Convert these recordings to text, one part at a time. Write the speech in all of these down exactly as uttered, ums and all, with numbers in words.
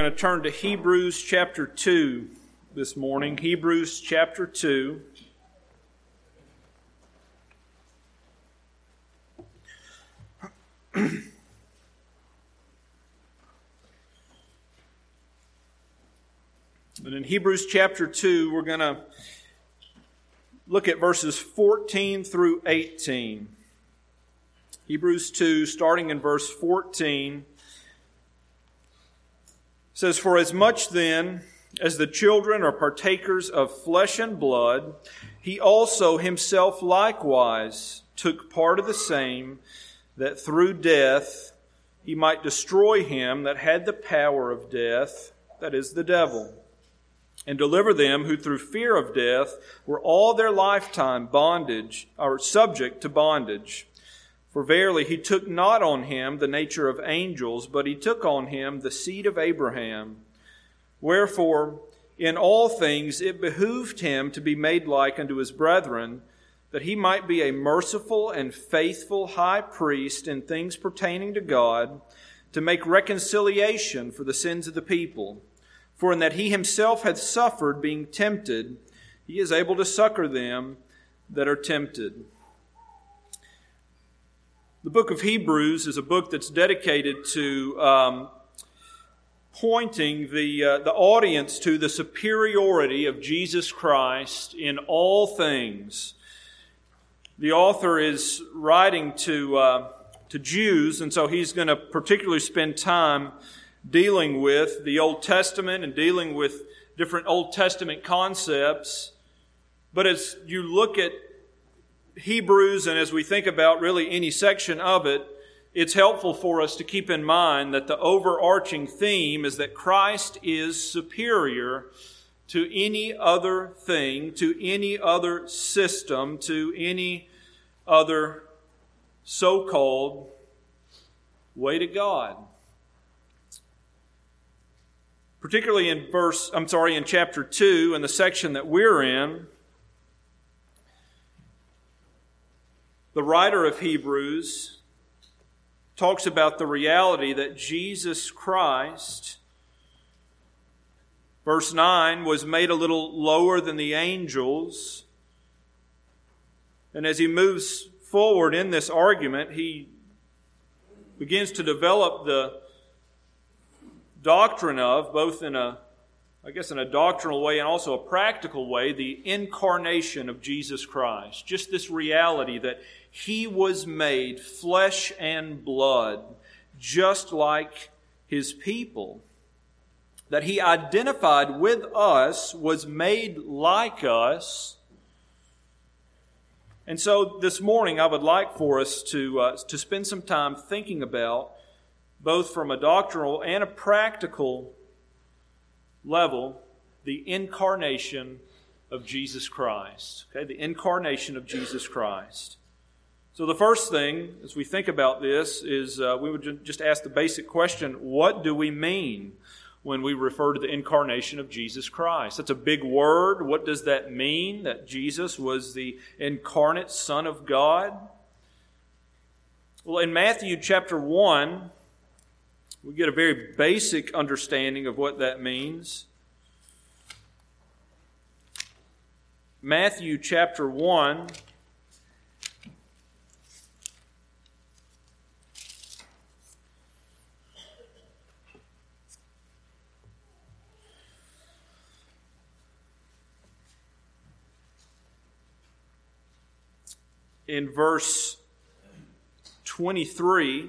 going to turn to Hebrews chapter two this morning. Hebrews chapter two. And in Hebrews chapter two, we're going to look at verses fourteen through eighteen. Hebrews two, starting in verse fourteen, says, "For as much then as the children are partakers of flesh and blood, he also himself likewise took part of the same, that through death he might destroy him that had the power of death, that is, the devil, and deliver them who through fear of death were all their lifetime bondage, or subject to bondage. For verily he took not on him the nature of angels, but he took on him the seed of Abraham. Wherefore, in all things it behooved him to be made like unto his brethren, that he might be a merciful and faithful high priest in things pertaining to God, to make reconciliation for the sins of the people. For in that he himself hath suffered being tempted, he is able to succor them that are tempted." The book of Hebrews is a book that's dedicated to um, pointing the uh, the audience to the superiority of Jesus Christ in all things. The author is writing to uh, to Jews, and so he's going to particularly spend time dealing with the Old Testament and dealing with different Old Testament concepts. But as you look at Hebrews, and as we think about really any section of it, it's helpful for us to keep in mind that the overarching theme is that Christ is superior to any other thing, to any other system, to any other so-called way to God. Particularly in verse, I'm sorry, in chapter two, in the section that we're in, the writer of Hebrews talks about the reality that Jesus Christ, verse nine, was made a little lower than the angels. And as he moves forward in this argument, he begins to develop the doctrine of, both in a, I guess in a doctrinal way and also a practical way, the incarnation of Jesus Christ. Just this reality that He was made flesh and blood, just like His people. That He identified with us, was made like us. And so this morning I would like for us to, uh, to spend some time thinking about, both from a doctrinal and a practical level, the incarnation of Jesus Christ. Okay, the incarnation of Jesus Christ. So the first thing, as we think about this, is uh, we would just ask the basic question, what do we mean when we refer to the incarnation of Jesus Christ? That's a big word. What does that mean, that Jesus was the incarnate Son of God? Well, in Matthew chapter one, we get a very basic understanding of what that means. Matthew chapter one, in verse twenty-three,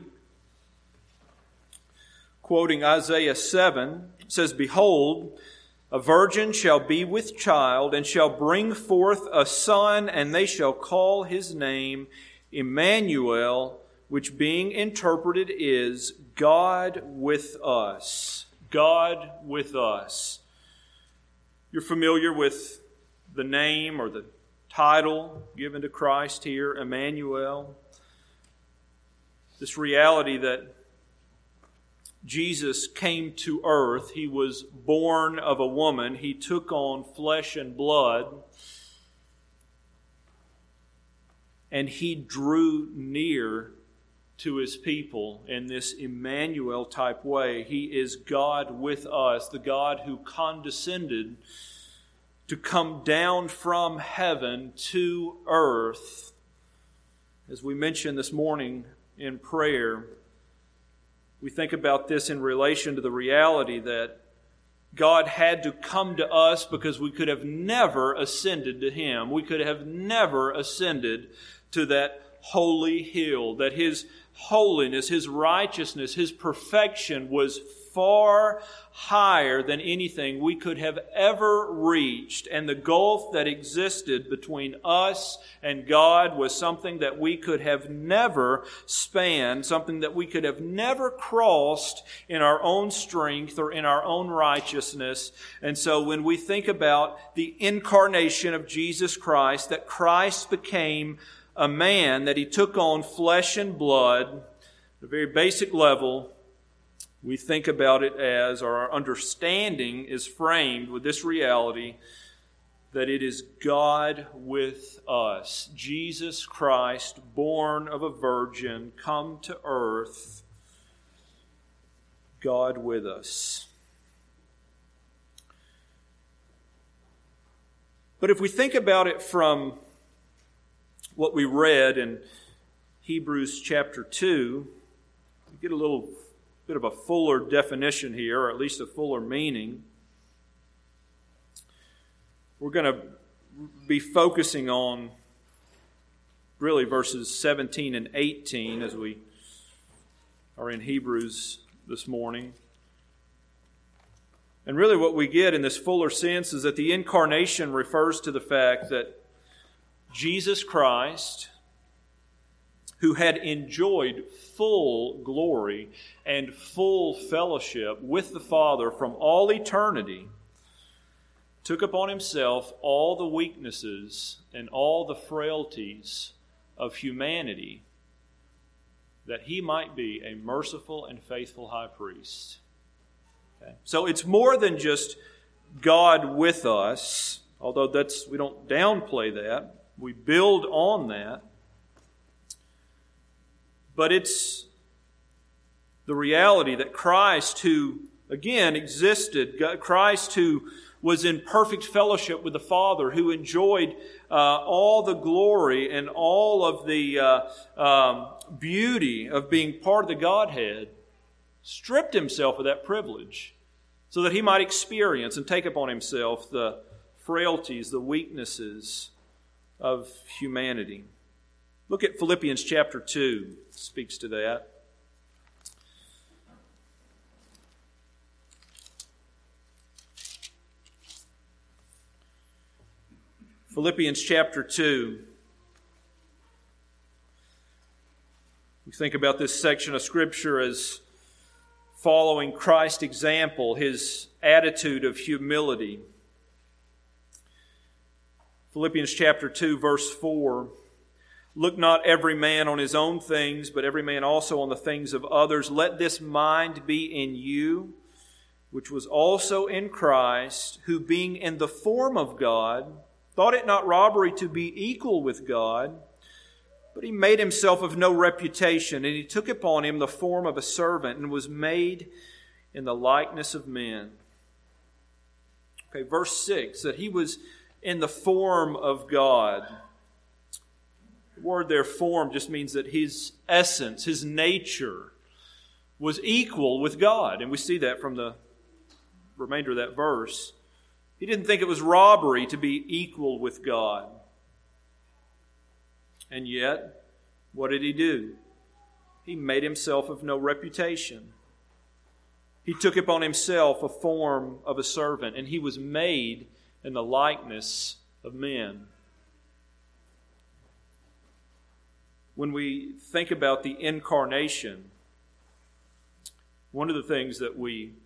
quoting Isaiah seven, it says, "Behold, a virgin shall be with child, and shall bring forth a son, and they shall call his name Emmanuel," which being interpreted is God with us. God with us. You're familiar with the name or the title given to Christ here, Emmanuel. This reality that Jesus came to earth. He was born of a woman. He took on flesh and blood. And He drew near to His people in this Emmanuel type way. He is God with us, the God who condescended to come down from heaven to earth. As we mentioned this morning in prayer, we think about this in relation to the reality that God had to come to us because we could have never ascended to Him. We could have never ascended to that holy hill, that His holiness, His righteousness, His perfection was far higher than anything we could have ever reached. And the gulf that existed between us and God was something that we could have never spanned, something that we could have never crossed in our own strength or in our own righteousness. And so when we think about the incarnation of Jesus Christ, that Christ became a man, that He took on flesh and blood, at a very basic level, we think about it as, or our understanding is framed with this reality, that it is God with us. Jesus Christ, born of a virgin, come to earth, God with us. But if we think about it from what we read in Hebrews chapter two, we get a little bit of a fuller definition here, or at least a fuller meaning. We're going to be focusing on really verses seventeen and eighteen as we are in Hebrews this morning. And really what we get in this fuller sense is that the incarnation refers to the fact that Jesus Christ, who had enjoyed full glory and full fellowship with the Father from all eternity, took upon Himself all the weaknesses and all the frailties of humanity, that He might be a merciful and faithful high priest. Okay? So it's more than just God with us, although that's we don't downplay that. We build on that. But it's the reality that Christ, who, again, existed, Christ who was in perfect fellowship with the Father, who enjoyed uh, all the glory and all of the uh, um, beauty of being part of the Godhead, stripped Himself of that privilege so that He might experience and take upon Himself the frailties, the weaknesses of humanity. Look at Philippians chapter two. It speaks to that. Philippians chapter two. We think about this section of Scripture as following Christ's example, His attitude of humility. Philippians chapter two, verse four. Look not every man on his own things, but every man also on the things of others. Let this mind be in you, which was also in Christ, who being in the form of God, thought it not robbery to be equal with God, but He made Himself of no reputation, and He took upon Him the form of a servant, and was made in the likeness of men. Okay, verse six, that He was in the form of God. The word there, form, just means that His essence, His nature, was equal with God. And we see that from the remainder of that verse. He didn't think it was robbery to be equal with God. And yet, what did He do? He made Himself of no reputation. He took upon Himself a form of a servant, and He was made in the likeness of men. When we think about the incarnation, one of the things that we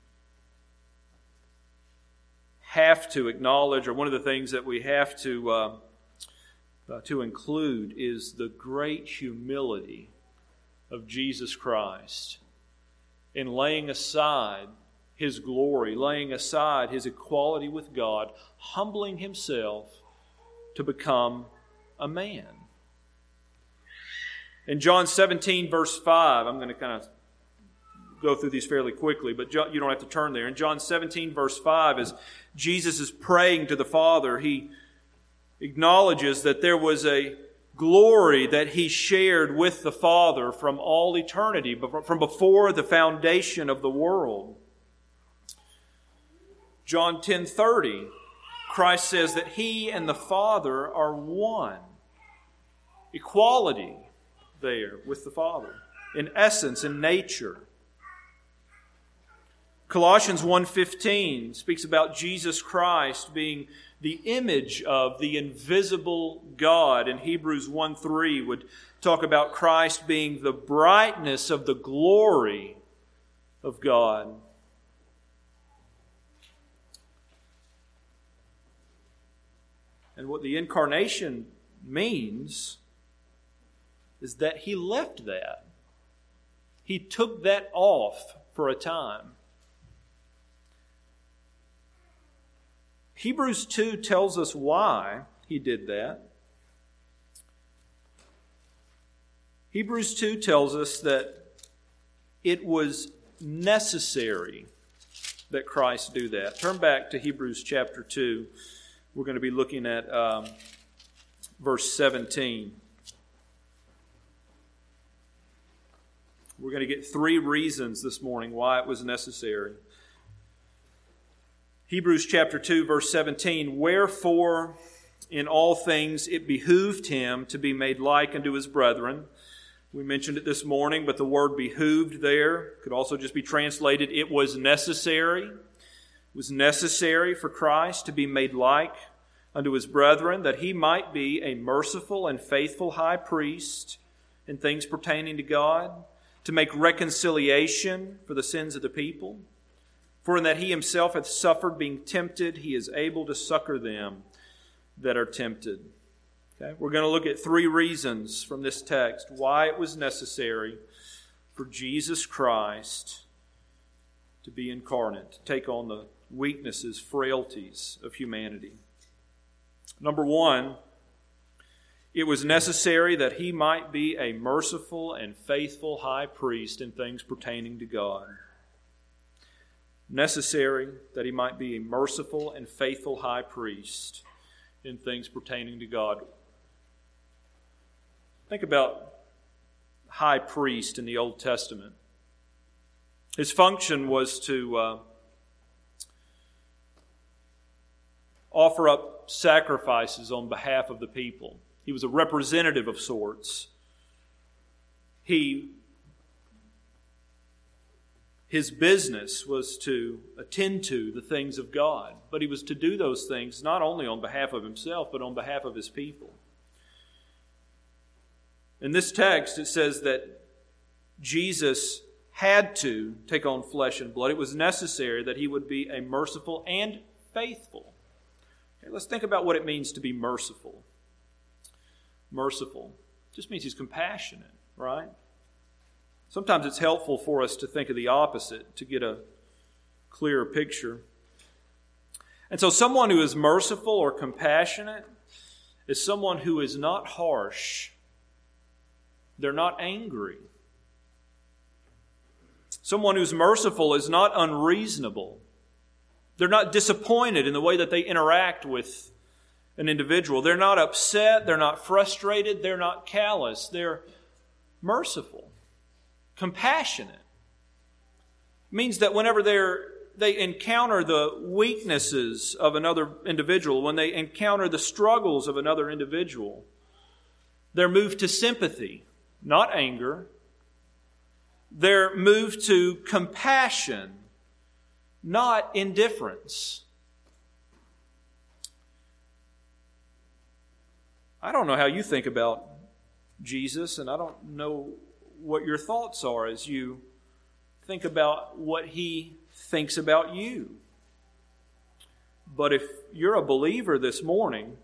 have to acknowledge, or one of the things that we have to uh, uh, to include, is the great humility of Jesus Christ in laying aside His glory, laying aside His equality with God, humbling Himself to become a man. In John seventeen, verse five, I'm going to kind of go through these fairly quickly, but you don't have to turn there. In John seventeen, verse five, as Jesus is praying to the Father, he acknowledges that there was a glory that he shared with the Father from all eternity, from before the foundation of the world. John ten thirty, Christ says that he and the Father are one. Equality there with the Father, in essence, in nature. Colossians one fifteen speaks about Jesus Christ being the image of the invisible God. And Hebrews one three would talk about Christ being the brightness of the glory of God. And what the incarnation means is that he left that. He took that off for a time. Hebrews two tells us why he did that. Hebrews two tells us that it was necessary that Christ do that. Turn back to Hebrews chapter two. We're going to be looking at um, verse seventeen. We're going to get three reasons this morning why it was necessary. Hebrews chapter two, verse seventeen, "Wherefore in all things it behooved him to be made like unto his brethren." We mentioned it this morning, but the word behooved there could also just be translated, it was necessary. It was necessary for Christ to be made like unto his brethren, that he might be a merciful and faithful high priest in things pertaining to God, to make reconciliation for the sins of the people. For in that he himself hath suffered being tempted, he is able to succor them that are tempted. Okay? We're going to look at three reasons from this text why it was necessary for Jesus Christ to be incarnate, to take on the weaknesses, frailties of humanity. Number one, it was necessary that he might be a merciful and faithful high priest in things pertaining to God. Necessary that he might be a merciful and faithful high priest in things pertaining to God. Think about high priest in the Old Testament. His function was to uh, offer up sacrifices on behalf of the people. He was a representative of sorts. He, his business was to attend to the things of God, but he was to do those things not only on behalf of himself, but on behalf of his people. In this text, it says that Jesus had to take on flesh and blood. It was necessary that he would be a merciful and faithful. Okay, let's think about what it means to be merciful. Merciful just means he's compassionate, right? Sometimes it's helpful for us to think of the opposite to get a clearer picture. And so someone who is merciful or compassionate is someone who is not harsh. They're not angry. Someone who's merciful is not unreasonable. They're not disappointed in the way that they interact with an individual. They're not upset. They're not frustrated. They're not callous. They're merciful, compassionate. It means that whenever they're, they encounter the weaknesses of another individual, when they encounter the struggles of another individual, they're moved to sympathy, not anger. They're moved to compassion, not indifference. I don't know how you think about Jesus, and I don't know what your thoughts are as you think about what he thinks about you. But if you're a believer this morning,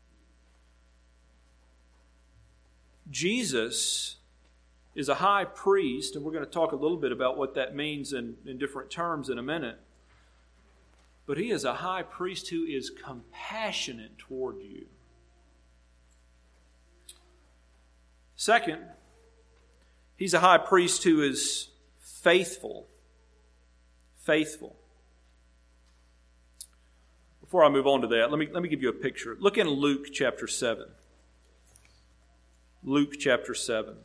Jesus is a high priest, and we're going to talk a little bit about what that means in, in different terms in a minute. But he is a high priest who is compassionate toward you. Second, He's a high priest who is faithful. Faithful. Before I move on to that, let me, let me give you a picture. Look in Luke chapter seven. Luke chapter seven.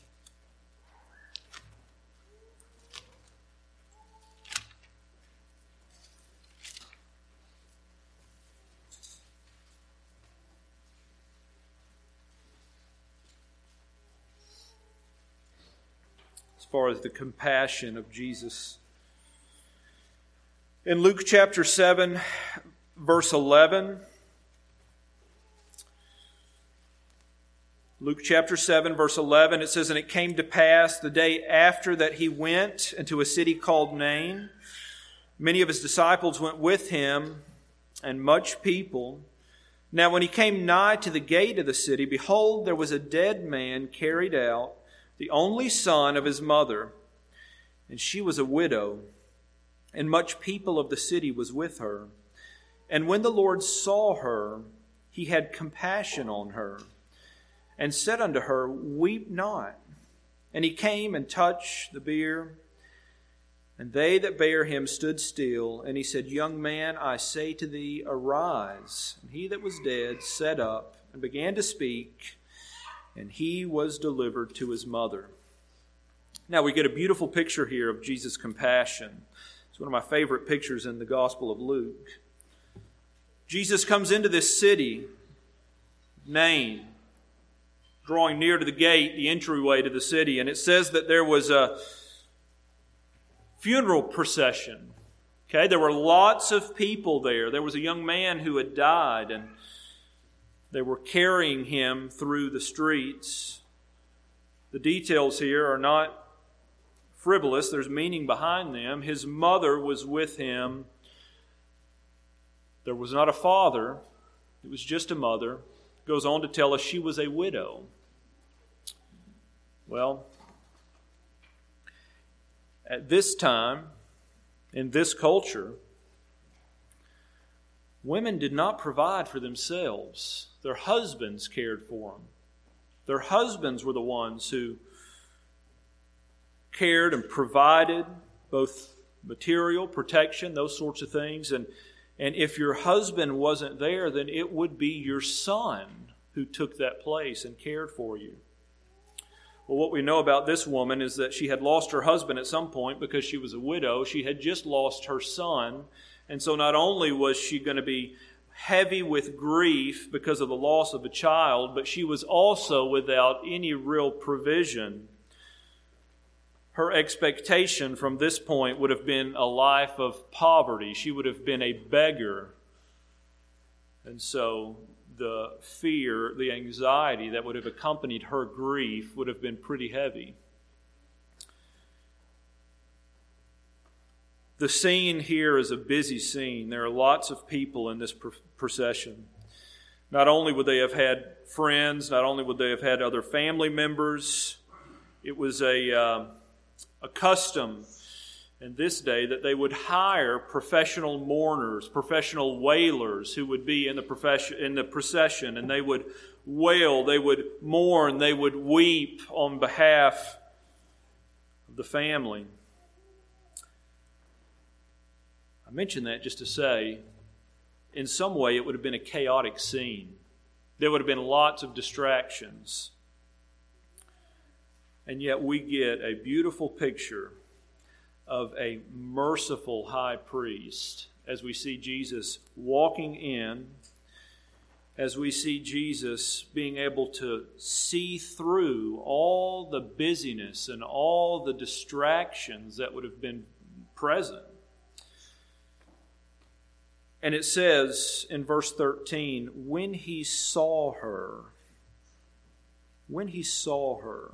As far as the compassion of Jesus. In Luke chapter seven, verse eleven, Luke chapter seven, verse eleven, it says, "And it came to pass the day after that he went into a city called Nain. Many of his disciples went with him, and much people. Now when he came nigh to the gate of the city, behold, there was a dead man carried out, the only son of his mother, and she was a widow, and much people of the city was with her. And when the Lord saw her, he had compassion on her, and said unto her, Weep not. And he came and touched the bier, and they that bare him stood still. And he said, Young man, I say to thee, arise. And he that was dead sat up, and began to speak, and he was delivered to his mother." Now we get a beautiful picture here of Jesus' compassion. It's one of my favorite pictures in the Gospel of Luke. Jesus comes into this city, Nain, drawing near to the gate, the entryway to the city, and it says that there was a funeral procession. Okay, there were lots of people there. There was a young man who had died, and they were carrying him through the streets. The details here are not frivolous. There's meaning behind them. His mother was with him. There was not a father. It was just a mother. It goes on to tell us she was a widow. Well, at this time, in this culture, women did not provide for themselves. Their husbands cared for them. Their husbands were the ones who cared and provided both material, protection, those sorts of things. And, and if your husband wasn't there, then it would be your son who took that place and cared for you. Well, what we know about this woman is that she had lost her husband at some point because she was a widow. She had just lost her son. And so not only was she going to be heavy with grief because of the loss of a child, but she was also without any real provision. Her expectation from this point would have been a life of poverty. She would have been a beggar. And so the fear, the anxiety that would have accompanied her grief would have been pretty heavy. The scene here is a busy scene. There are lots of people in this procession. Not only would they have had friends, not only would they have had other family members, it was a, uh, a custom in this day that they would hire professional mourners, professional wailers who would be in the profession, in the procession, and they would wail, they would mourn, they would weep on behalf of the family. I mention that just to say, in some way it would have been a chaotic scene. There would have been lots of distractions. And yet we get a beautiful picture of a merciful high priest as we see Jesus walking in, as we see Jesus being able to see through all the busyness and all the distractions that would have been present. And it says in verse thirteen, when he saw her, when he saw her.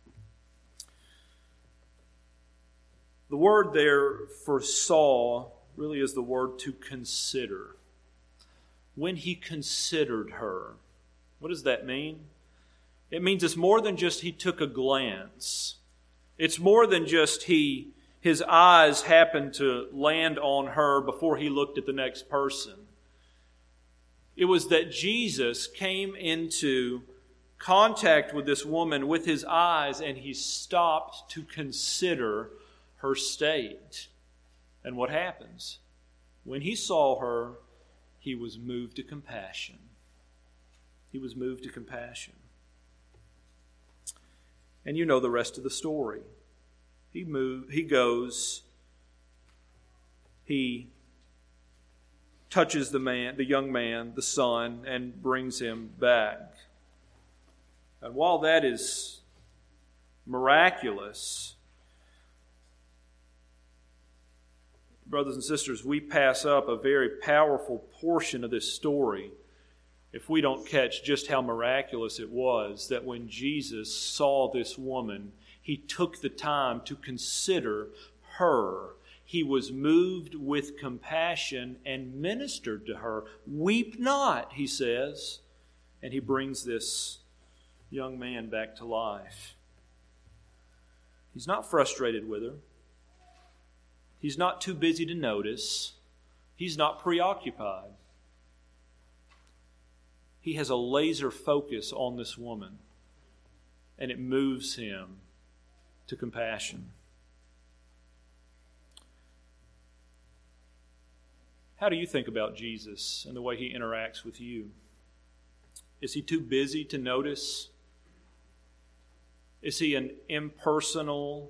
The word there for saw really is the word to consider. When he considered her. What does that mean? It means it's more than just he took a glance. It's more than just he his eyes happened to land on her before he looked at the next person. It was that Jesus came into contact with this woman with his eyes, and he stopped to consider her state. And what happens? When he saw her, he was moved to compassion. He was moved to compassion. And you know the rest of the story. He move, he goes, he touches the man, the young man, the son, and brings him back. And while that is miraculous, brothers and sisters, we pass up a very powerful portion of this story if we don't catch just how miraculous it was that when Jesus saw this woman, he took the time to consider her. He was moved with compassion and ministered to her. Weep not, he says. And he brings this young man back to life. He's not frustrated with her. He's not too busy to notice. He's not preoccupied. He has a laser focus on this woman, and it moves him to compassion. How do you think about Jesus and the way he interacts with you? Is he too busy to notice? Is he an impersonal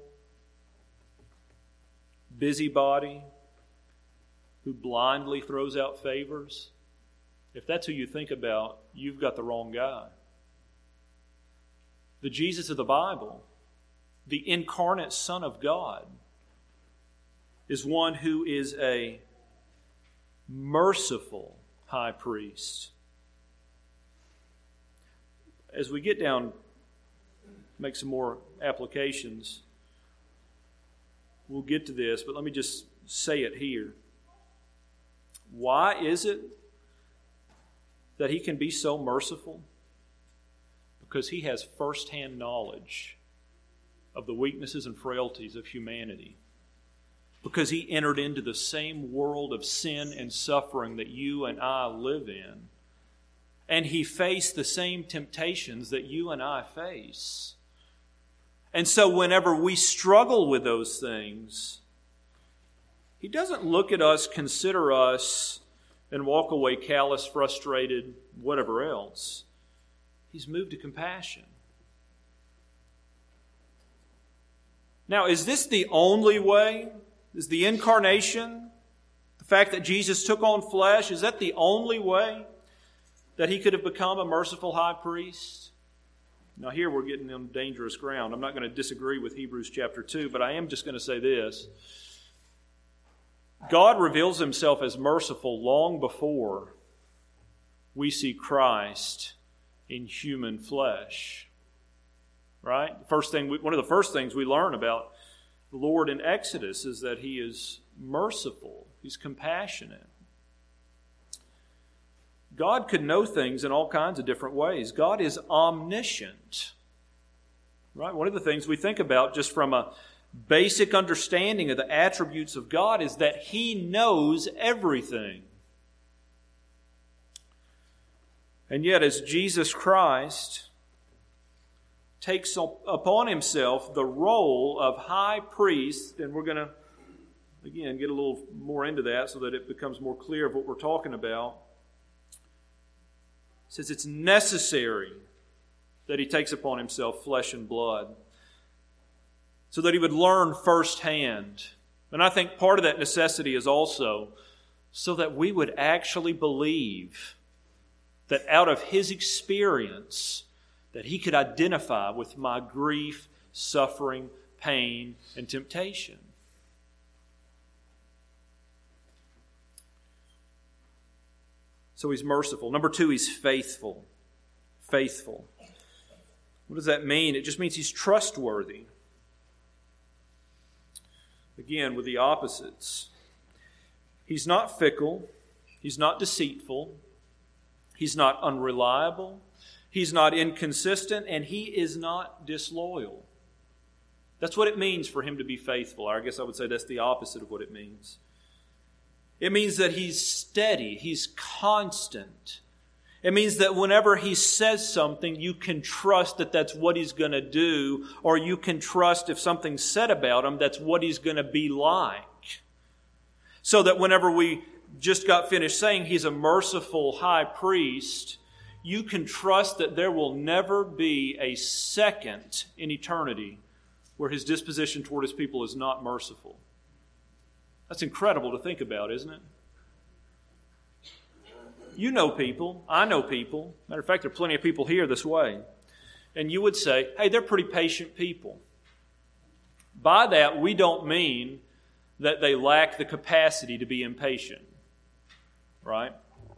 busybody who blindly throws out favors? If that's who you think about, you've got the wrong guy. The Jesus of the Bible, the incarnate Son of God, is one who is a merciful high priest. As we get down, make some more applications, we'll get to this, but let me just say it here. Why is it that he can be so merciful? Because he has firsthand knowledge of the weaknesses and frailties of humanity. Because he entered into the same world of sin and suffering that you and I live in. And he faced the same temptations that you and I face. And so whenever we struggle with those things, he doesn't look at us, consider us, and walk away callous, frustrated, whatever else. He's moved to compassion. Now, is this the only way? Is the incarnation, the fact that Jesus took on flesh, is that the only way that he could have become a merciful high priest? Now here we're getting on dangerous ground. I'm not going to disagree with Hebrews chapter two, but I am just going to say this. God reveals himself as merciful long before we see Christ in human flesh. Right? First thing, we, one of the first things we learn about the Lord in Exodus is that he is merciful. He's compassionate. God could know things in all kinds of different ways. God is omniscient. Right? One of the things we think about just from a basic understanding of the attributes of God is that he knows everything. And yet, as Jesus Christ takes upon himself the role of high priest, and we're going to, again, get a little more into that so that it becomes more clear of what we're talking about. It says it's necessary that he takes upon himself flesh and blood so that he would learn firsthand. And I think part of that necessity is also so that we would actually believe that out of his experience that he could identify with my grief, suffering, pain, and temptation. So he's merciful. Number two, he's faithful. Faithful. What does that mean? It just means he's trustworthy. Again, with the opposites. He's not fickle. He's not deceitful. He's not unreliable. He's not inconsistent. And he is not disloyal. That's what it means for him to be faithful. I guess I would say that's the opposite of what it means. It means that he's steady. He's constant. It means that whenever He says something, you can trust that that's what He's going to do, or you can trust if something's said about Him, that's what He's going to be like. So that whenever we just got finished saying He's a merciful high priest, you can trust that there will never be a second in eternity where His disposition toward His people is not merciful. That's incredible to think about, isn't it? You know people. I know people. Matter of fact, there are plenty of people here this way. And you would say, hey, they're pretty patient people. By that, we don't mean that they lack the capacity to be impatient. Right?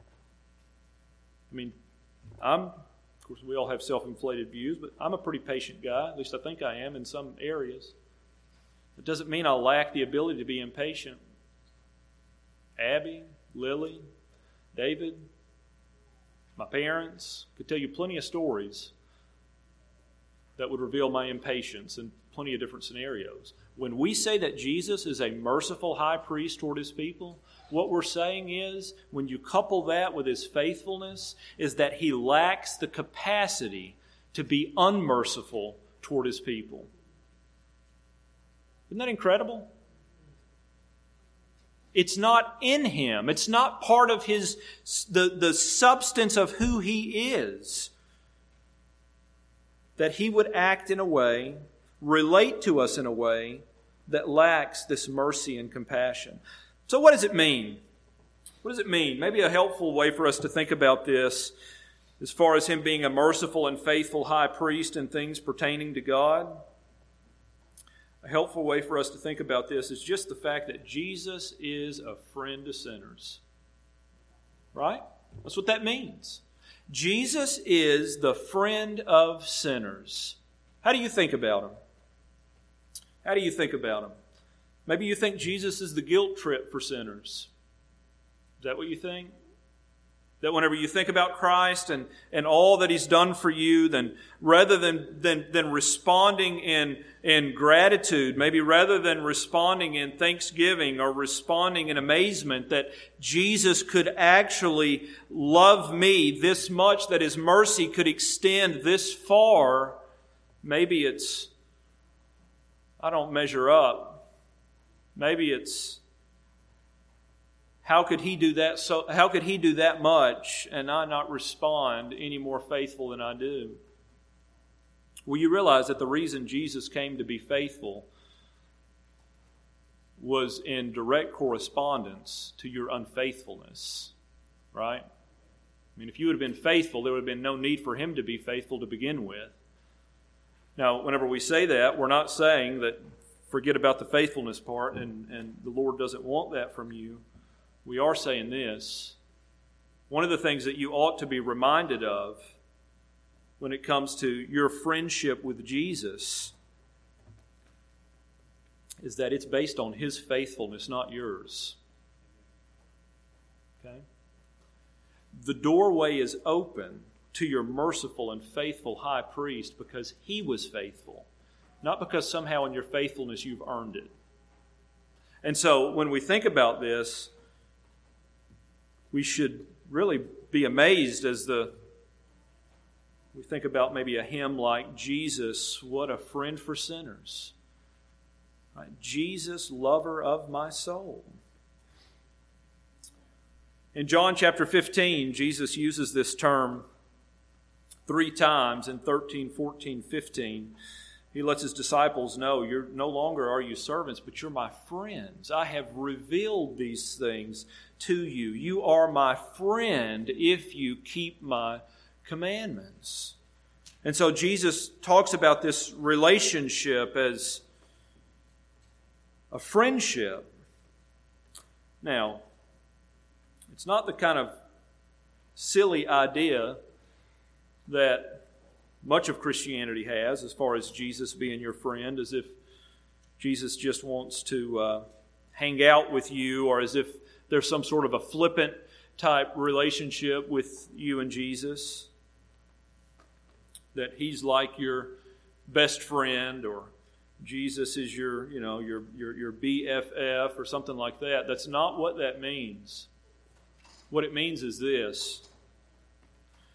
I mean, I'm, of course, we all have self-inflated views, but I'm a pretty patient guy. At least I think I am in some areas. It doesn't mean I lack the ability to be impatient. Abby, Lily, David, my parents could tell you plenty of stories that would reveal my impatience in plenty of different scenarios. When we say that Jesus is a merciful high priest toward His people, what we're saying is, when you couple that with His faithfulness, is that He lacks the capacity to be unmerciful toward His people. Isn't that incredible? It's not in Him. It's not part of His, the, the substance of who He is, that He would act in a way, relate to us in a way that lacks this mercy and compassion. So what does it mean? What does it mean? Maybe a helpful way for us to think about this, as far as Him being a merciful and faithful high priest in things pertaining to God. A helpful way for us to think about this is just the fact that Jesus is a friend to sinners. Right? That's what that means. Jesus is the friend of sinners. How do you think about Him? How do you think about Him? Maybe you think Jesus is the guilt trip for sinners. Is that what you think? That whenever you think about Christ and, and all that He's done for you, then rather than, than, than responding in, in gratitude, maybe rather than responding in thanksgiving or responding in amazement that Jesus could actually love me this much, that His mercy could extend this far, maybe it's, I don't measure up. Maybe it's, How could he do that so how could he do that much and I not respond any more faithful than I do? Well, you realize that the reason Jesus came to be faithful was in direct correspondence to your unfaithfulness, right? I mean, if you would have been faithful, there would have been no need for Him to be faithful to begin with. Now, whenever we say that, we're not saying that forget about the faithfulness part and, and the Lord doesn't want that from you. We are saying this. One of the things that you ought to be reminded of when it comes to your friendship with Jesus is that it's based on His faithfulness, not yours. Okay? The doorway is open to your merciful and faithful high priest because He was faithful, not because somehow in your faithfulness you've earned it. And so when we think about this, we should really be amazed as the we think about maybe a hymn like Jesus, what a friend for sinners. Right? Jesus, lover of my soul. In John chapter fifteen, Jesus uses this term three times in thirteen, fourteen, fifteen. He lets His disciples know, you're no longer are you servants, but you're my friends. I have revealed these things to you. You are my friend if you keep my commandments. And so Jesus talks about this relationship as a friendship. Now, it's not the kind of silly idea that much of Christianity has as far as Jesus being your friend, as if Jesus just wants to uh, hang out with you, or as if there's some sort of a flippant type relationship with you and Jesus, that He's like your best friend, or Jesus is your, you know, your your your B F F or something like that. That's not what that means. What it means is this: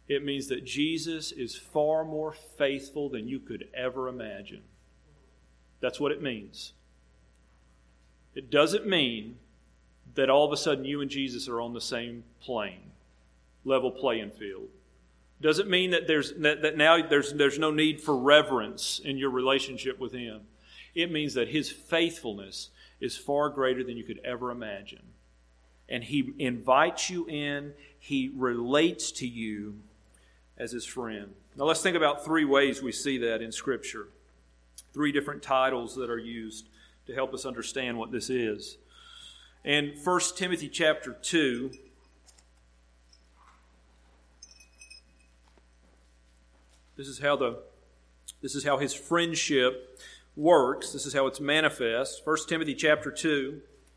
It means that Jesus is far more faithful than you could ever imagine. That's what it means. It doesn't mean that all of a sudden you and Jesus are on the same plane, level playing field. It doesn't mean that there's that, that now there's there's no need for reverence in your relationship with Him. It means that His faithfulness is far greater than you could ever imagine. And He invites you in. He relates to you as His friend. Now let's think about three ways we see that in Scripture. Three different titles that are used to help us understand what this is. In First Timothy chapter two, this is how the this is how His friendship works. This is how it's manifest. First Timothy chapter two.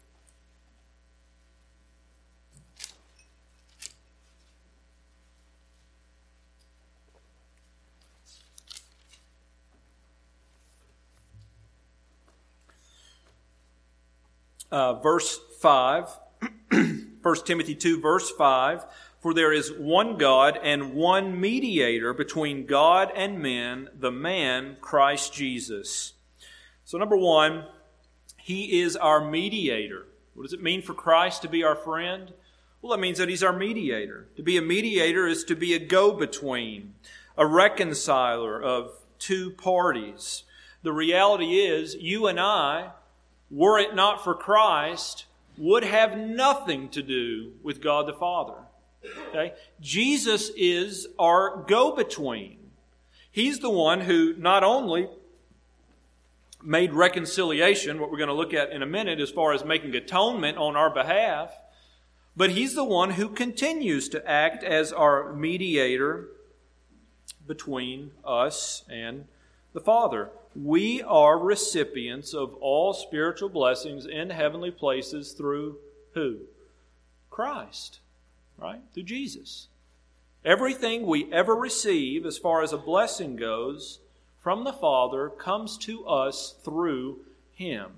Uh, verse five, First Timothy two, verse five, for there is one God and one mediator between God and men, the man Christ Jesus. So number one, He is our mediator. What does it mean for Christ to be our friend? Well, it means that He's our mediator. To be a mediator is to be a go-between, a reconciler of two parties. The reality is, you and I, were it not for Christ, would have nothing to do with God the Father. Okay? Jesus is our go-between. He's the one who not only made reconciliation, what we're going to look at in a minute as far as making atonement on our behalf, but He's the one who continues to act as our mediator between us and the Father. We are recipients of all spiritual blessings in heavenly places through who? Christ, right? Through Jesus. Everything we ever receive as far as a blessing goes from the Father comes to us through Him.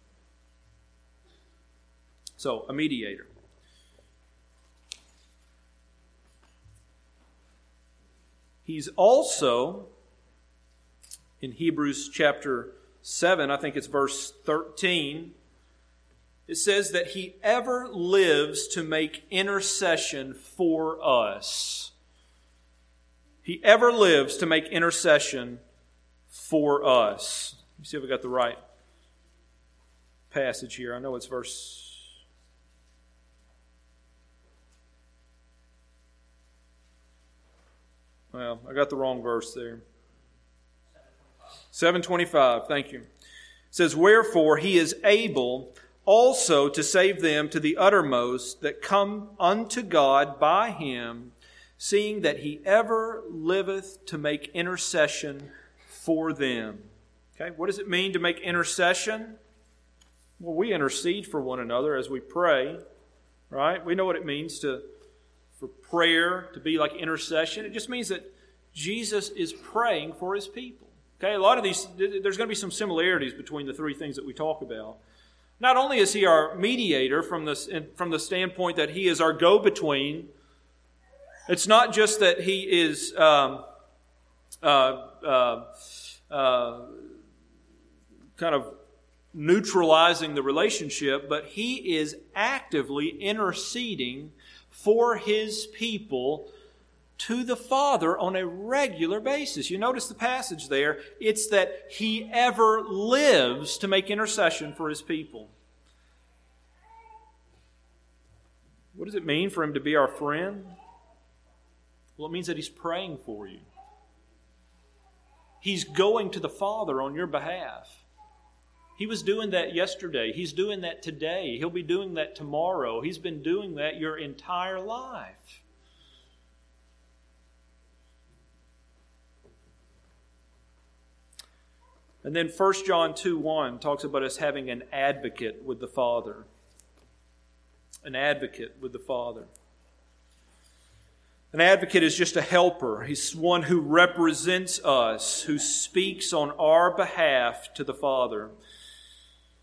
So, a mediator. He's also, in Hebrews chapter seven, I think it's verse thirteen, it says that He ever lives to make intercession for us. He ever lives to make intercession for us. Let me see if I got the right passage here. I know it's verse... Well, I got the wrong verse there. seven twenty-five, thank you. It says, wherefore He is able also to save them to the uttermost that come unto God by Him, seeing that He ever liveth to make intercession for them. Okay, what does it mean to make intercession? Well, we intercede for one another as we pray, right? We know what it means to for prayer to be like intercession. It just means that Jesus is praying for His people. Okay, a lot of these, there's going to be some similarities between the three things that we talk about. Not only is He our mediator from the, from the standpoint that He is our go-between, it's not just that He is um, uh, uh, uh, kind of neutralizing the relationship, but He is actively interceding for His people to the Father on a regular basis. You notice the passage there. It's that He ever lives to make intercession for His people. What does it mean for Him to be our friend? Well, it means that He's praying for you. He's going to the Father on your behalf. He was doing that yesterday. He's doing that today. He'll be doing that tomorrow. He's been doing that your entire life. And then First John two one talks about us having an advocate with the Father. An advocate with the Father. An advocate is just a helper. He's one who represents us, who speaks on our behalf to the Father.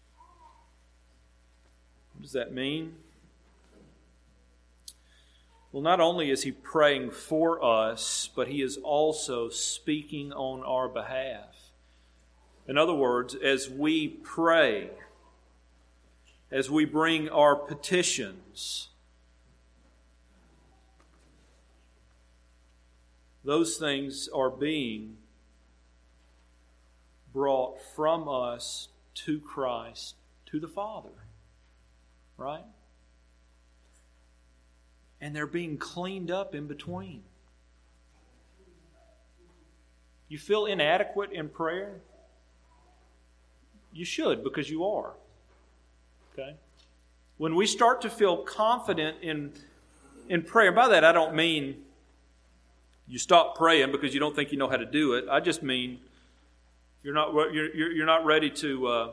What does that mean? Well, not only is He praying for us, but He is also speaking on our behalf. In other words, as we pray, as we bring our petitions, those things are being brought from us to Christ, to the Father. Right? And they're being cleaned up in between. You feel inadequate in prayer? You should, because you are. Okay? When we start to feel confident in, in prayer, by that I don't mean you stop praying because you don't think you know how to do it. I just mean you're not you're you're not ready to uh,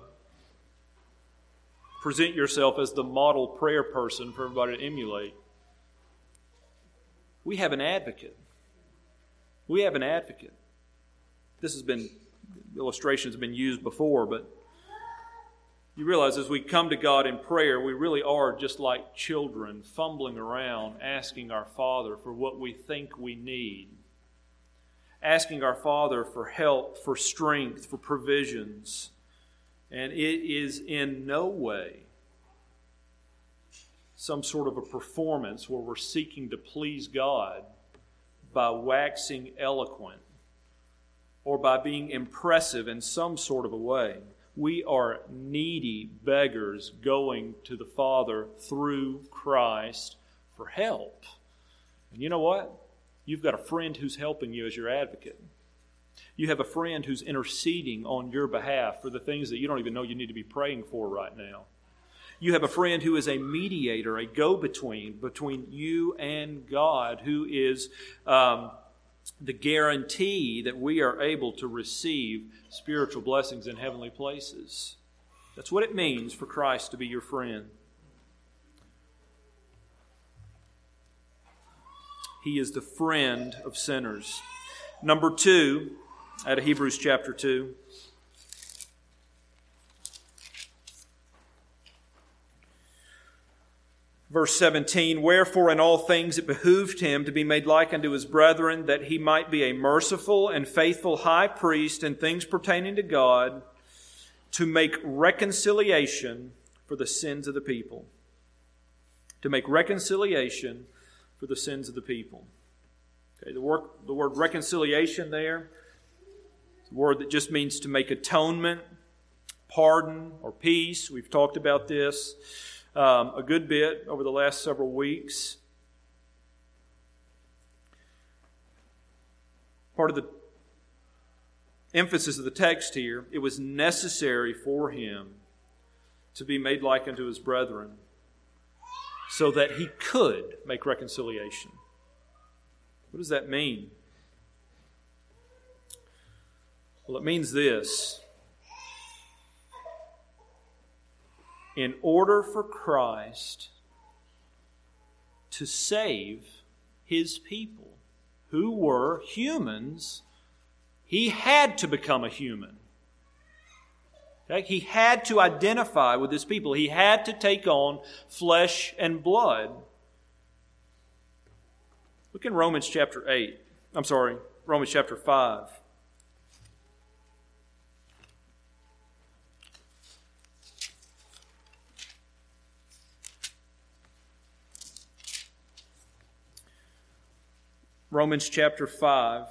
present yourself as the model prayer person for everybody to emulate. We have an advocate. We have an advocate. This has been illustrations have been used before, but you realize as we come to God in prayer, we really are just like children fumbling around, asking our Father for what we think we need. Asking our Father for help, for strength, for provisions. And it is in no way some sort of a performance where we're seeking to please God by waxing eloquent or by being impressive in some sort of a way. We are needy beggars going to the Father through Christ for help. And you know what? You've got a friend who's helping you as your advocate. You have a friend who's interceding on your behalf for the things that you don't even know you need to be praying for right now. You have a friend who is a mediator, a go-between between you and God, who is um, the guarantee that we are able to receive spiritual blessings in heavenly places. That's what it means for Christ to be your friend. He is the friend of sinners. Number two, out of Hebrews chapter two. Verse seventeen, wherefore in all things it behooved him to be made like unto his brethren, that he might be a merciful and faithful high priest in things pertaining to God, to make reconciliation for the sins of the people. To make reconciliation for the sins of the people. Okay, the word, the word reconciliation there, is a word that just means to make atonement, pardon, or peace. We've talked about this Um, a good bit over the last several weeks. Part of the emphasis of the text here, it was necessary for him to be made like unto his brethren so that he could make reconciliation. What does that mean? Well, it means this. In order for Christ to save his people, who were humans, he had to become a human. Okay? He had to identify with his people. He had to take on flesh and blood. Look in Romans chapter eight. I'm sorry, Romans chapter five. Romans chapter five.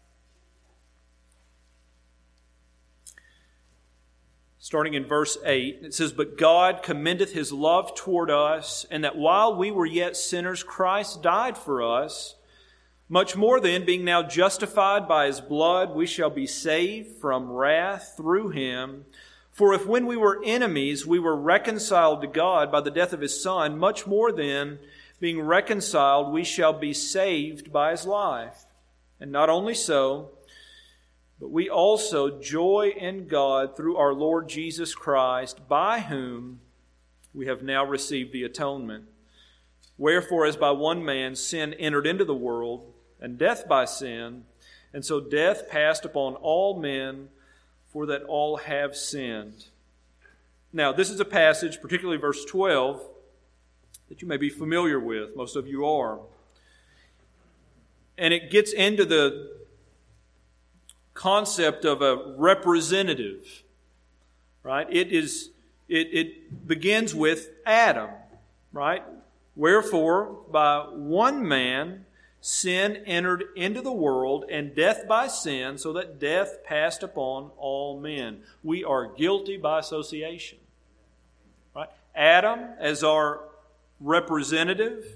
Starting in verse eight, it says, but God commendeth his love toward us, and that while we were yet sinners, Christ died for us. Much more then, being now justified by his blood, we shall be saved from wrath through him. For if when we were enemies, we were reconciled to God by the death of his Son, much more then, being reconciled, we shall be saved by his life. And not only so, but we also joy in God through our Lord Jesus Christ, by whom we have now received the atonement. Wherefore, as by one man sin entered into the world, and death by sin, and so death passed upon all men, for that all have sinned. Now, this is a passage, particularly verse twelve, that you may be familiar with. Most of you are. And it gets into the concept of a representative, right? It is, it, it begins with Adam, right? Wherefore, by one man sin entered into the world, and death by sin, so that death passed upon all men. We are guilty by association, right? Adam as our representative.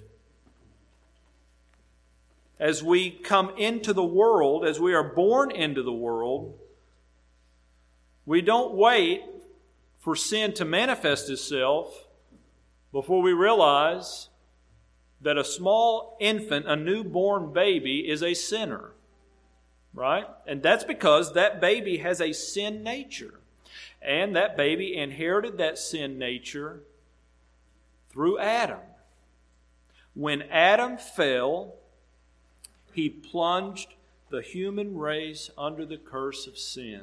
As we come into the world, as we are born into the world, we don't wait for sin to manifest itself before we realize that a small infant, a newborn baby, is a sinner. Right? And that's because that baby has a sin nature. And that baby inherited that sin nature through Adam. When Adam fell, he plunged the human race under the curse of sin.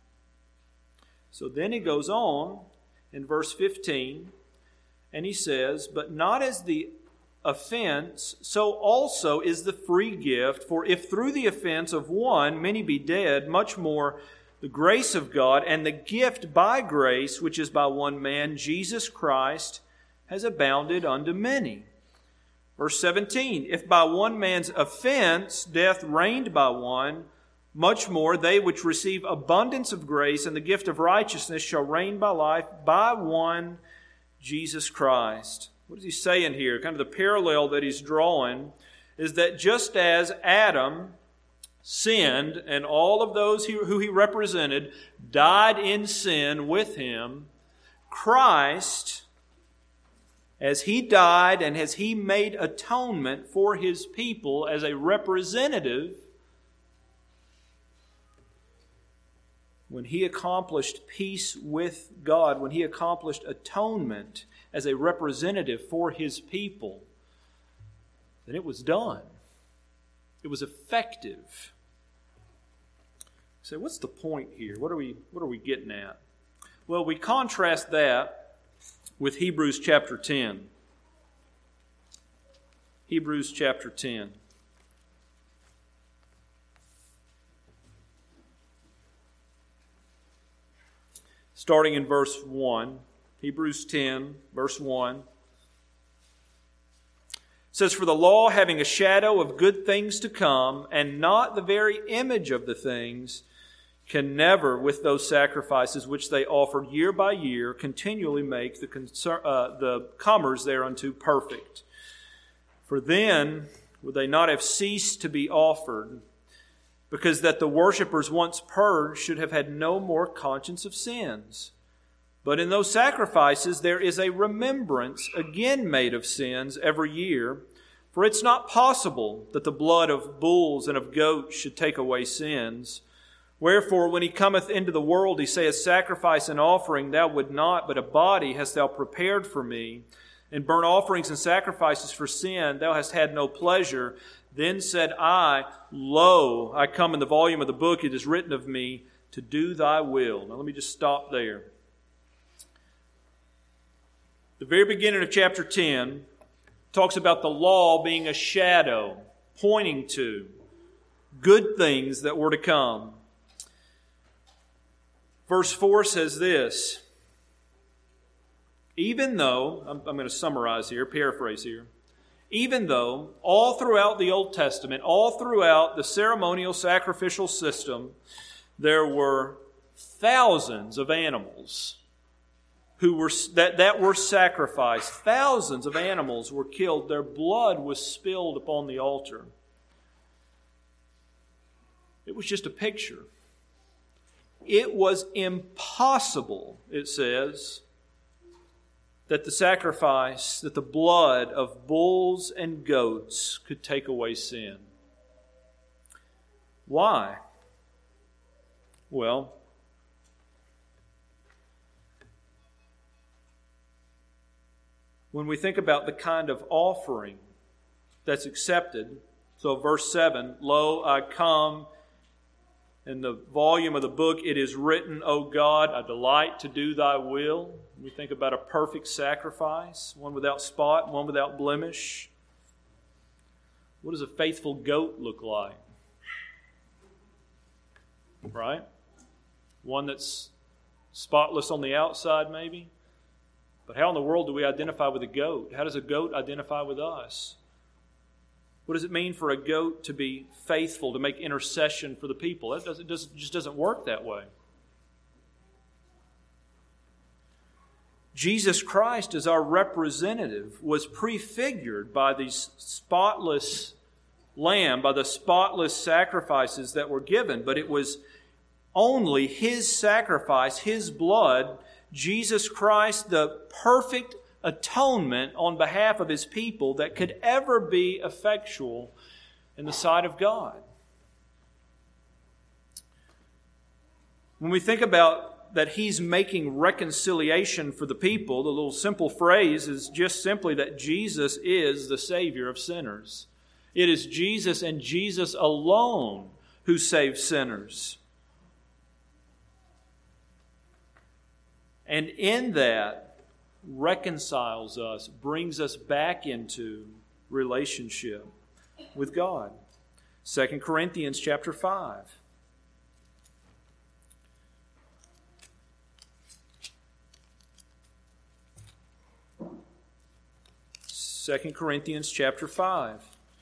So then he goes on in verse fifteen, and he says, "But not as the offense, so also is the free gift. For if through the offense of one many be dead, much more the grace of God and the gift by grace, which is by one man, Jesus Christ, has abounded unto many." Verse seventeen, "If by one man's offense death reigned by one, much more they which receive abundance of grace and the gift of righteousness shall reign by life by one, Jesus Christ." What is he saying here? Kind of the parallel that he's drawing is that just as Adam sinned and all of those who he represented died in sin with him, Christ, as he died and as he made atonement for his people as a representative, when he accomplished peace with God, when he accomplished atonement as a representative for his people, then it was done. It was effective. So what's the point here? What are we, what are we getting at? Well, we contrast that with Hebrews chapter ten. Hebrews chapter ten. Starting in verse one. Hebrews ten, verse one. It says, "For the law, having a shadow of good things to come, and not the very image of the things, can never, with those sacrifices which they offered year by year, continually make the, concern, uh, the comers thereunto perfect. For then would they not have ceased to be offered, because that the worshippers once purged should have had no more conscience of sins. But in those sacrifices there is a remembrance again made of sins every year. For it's not possible that the blood of bulls and of goats should take away sins. Wherefore, when he cometh into the world, he saith, Sacrifice and offering thou would not, but a body hast thou prepared for me. In burnt offerings and sacrifices for sin thou hast had no pleasure. Then said I, Lo, I come in the volume of the book, it is written of me, to do thy will." Now let me just stop there. The very beginning of chapter ten talks about the law being a shadow, pointing to good things that were to come. Verse four says this, even though, I'm, I'm going to summarize here, paraphrase here, even though all throughout the Old Testament, all throughout the ceremonial sacrificial system, there were thousands of animals who were that, that were sacrificed. Thousands of animals were killed. Their blood was spilled upon the altar. It was just a picture. It was impossible, it says, that the sacrifice, that the blood of bulls and goats could take away sin. Why? Well, when we think about the kind of offering that's accepted, so verse seven, Lo, I come, in the volume of the book, it is written, O God, I delight to do thy will. We think about a perfect sacrifice, one without spot, one without blemish. What does a faithful goat look like? Right? One that's spotless on the outside, maybe. But how in the world do we identify with a goat? How does a goat identify with us? What does it mean for a goat to be faithful, to make intercession for the people? It, does, it does, just doesn't work that way. Jesus Christ, as our representative, was prefigured by these spotless lamb, by the spotless sacrifices that were given. But it was only His sacrifice, His blood, Jesus Christ, the perfect atonement on behalf of His people, that could ever be effectual in the sight of God. When we think about that He's making reconciliation for the people, the little simple phrase is just simply that Jesus is the Savior of sinners. It is Jesus and Jesus alone who saves sinners. And in that, reconciles us, brings us back into relationship with God. Second Corinthians chapter five. Second Corinthians chapter five.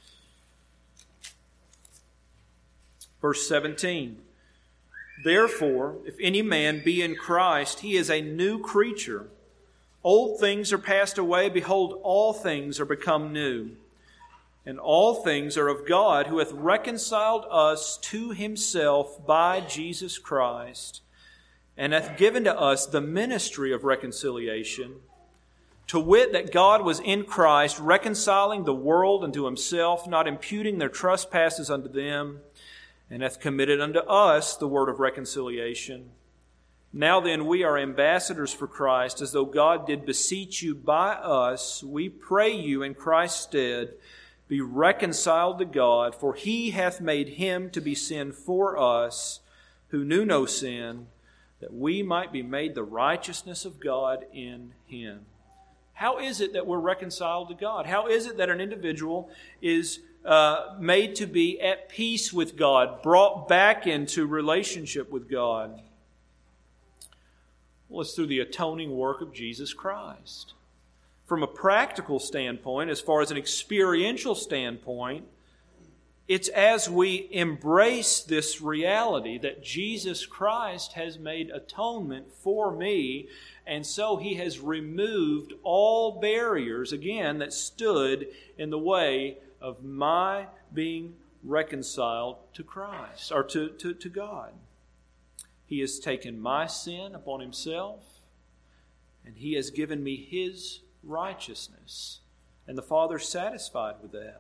Verse seventeen. Therefore, if any man be in Christ, he is a new creature. Old things are passed away. Behold, all things are become new. And all things are of God, who hath reconciled us to Himself by Jesus Christ, and hath given to us the ministry of reconciliation, to wit, that God was in Christ, reconciling the world unto Himself, not imputing their trespasses unto them, and hath committed unto us the word of reconciliation. Now then, we are ambassadors for Christ, as though God did beseech you by us. We pray you in Christ's stead, be reconciled to God, for He hath made Him to be sin for us, who knew no sin, that we might be made the righteousness of God in Him. How is it that we're reconciled to God? How is it that an individual is uh, made to be at peace with God, brought back into relationship with God? Well, it's through the atoning work of Jesus Christ. From a practical standpoint, as far as an experiential standpoint, it's as we embrace this reality that Jesus Christ has made atonement for me, and so He has removed all barriers, again, that stood in the way of my being reconciled to Christ, or to, to, to God. He has taken my sin upon Himself, and He has given me His righteousness. And the Father's satisfied with that.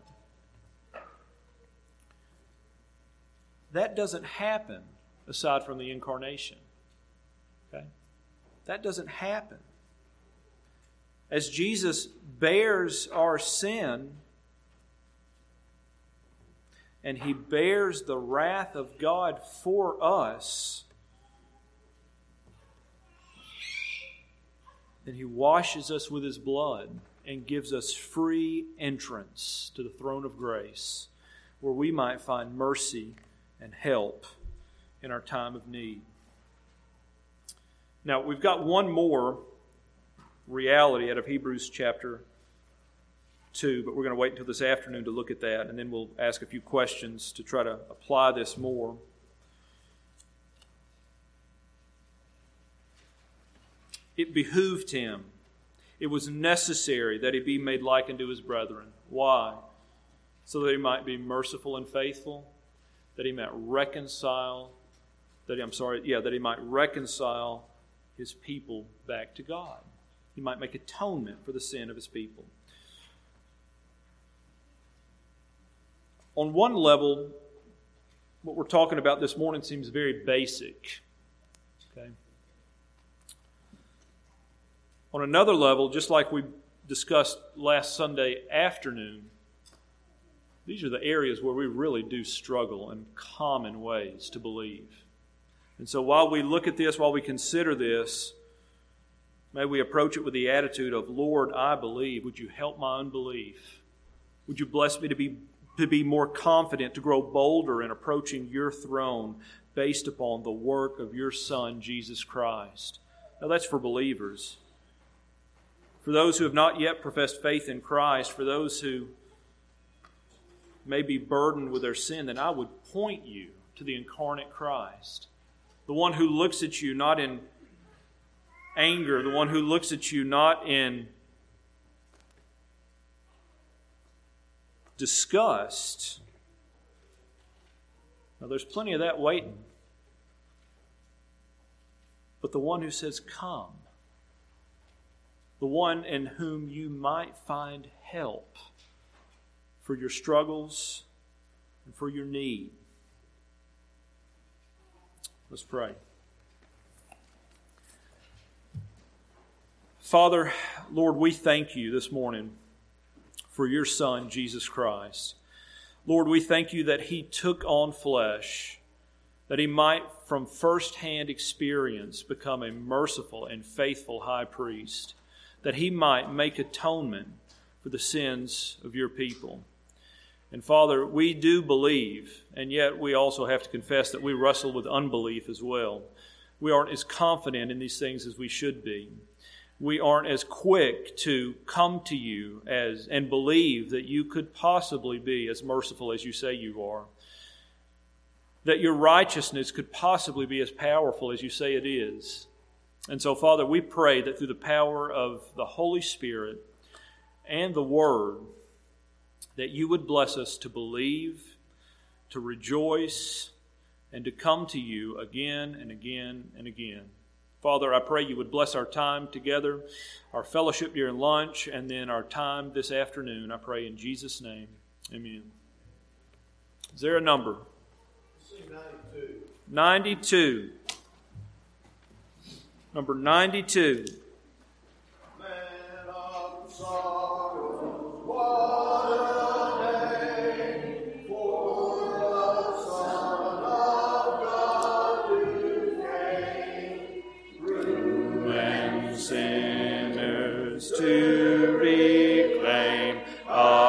That doesn't happen aside from the incarnation. Okay? That doesn't happen. As Jesus bears our sin, and He bears the wrath of God for us, then He washes us with His blood and gives us free entrance to the throne of grace, where we might find mercy and help in our time of need. Now, we've got one more reality out of Hebrews chapter two, but we're going to wait until this afternoon to look at that, and then we'll ask a few questions to try to apply this more. It behooved Him. It was necessary that He be made like unto His brethren. Why? So that He might be merciful and faithful, that He might reconcile, that he, I'm sorry, yeah, that He might reconcile His people back to God. He might make atonement for the sin of His people. On one level, what we're talking about this morning seems very basic. Okay? On another level, just like we discussed last Sunday afternoon, these are the areas where we really do struggle in common ways to believe. And so while we look at this, while we consider this, may we approach it with the attitude of, Lord, I believe. Would you help my unbelief? Would you bless me to be to be more confident, to grow bolder in approaching your throne based upon the work of your Son, Jesus Christ. Now that's for believers. For those who have not yet professed faith in Christ, for those who may be burdened with their sin, then I would point you to the incarnate Christ, the one who looks at you not in anger, the one who looks at you not in disgust. Now, there's plenty of that waiting. But the one who says, come. The one in whom you might find help for your struggles and for your need. Let's pray. Father, Lord, we thank you this morning for your Son, Jesus Christ. Lord, we thank you that He took on flesh, that He might, from first-hand experience, become a merciful and faithful high priest, that He might make atonement for the sins of your people. And Father, we do believe, and yet we also have to confess that we wrestle with unbelief as well. We aren't as confident in these things as we should be. We aren't as quick to come to you as and believe that you could possibly be as merciful as you say you are. That your righteousness could possibly be as powerful as you say it is. And so, Father, we pray that through the power of the Holy Spirit and the Word, that you would bless us to believe, to rejoice, and to come to you again and again and again. Father, I pray you would bless our time together, our fellowship during lunch, and then our time this afternoon. I pray in Jesus' name. Amen. Is there a number? ninety-two. ninety-two. Number ninety-two. Man of sorrows, what a day for the Son of God who came, ruin and sinners to reclaim.